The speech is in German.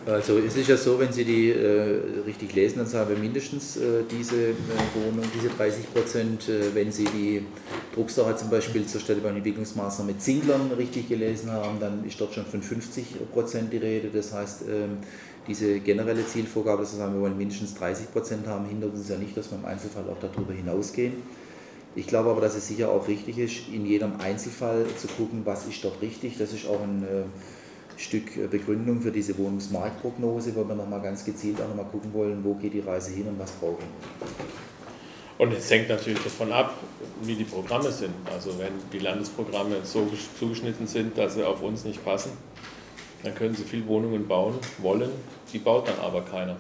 Also es ist ja so, wenn Sie die richtig lesen, dann sagen wir mindestens diese Wohnung, diese 30%. Wenn Sie die Drucksache zum Beispiel zur städtebaulichen Entwicklungsmaßnahme Zinglern richtig gelesen haben, dann ist dort schon von 50% die Rede. Das heißt, diese generelle Zielvorgabe, dass wir sagen, wir wollen mindestens 30% haben, hindert uns ja nicht, dass wir im Einzelfall auch darüber hinausgehen. Ich glaube aber, dass es sicher auch richtig ist, in jedem Einzelfall zu gucken, was ist dort richtig. Das ist auch ein Stück Begründung für diese Wohnungsmarktprognose, wo wir nochmal ganz gezielt auch nochmal gucken wollen, wo geht die Reise hin und was brauchen wir. Und es hängt natürlich davon ab, wie die Programme sind. Also wenn die Landesprogramme so zugeschnitten sind, dass sie auf uns nicht passen, dann können sie viel Wohnungen bauen wollen, die baut dann aber keiner.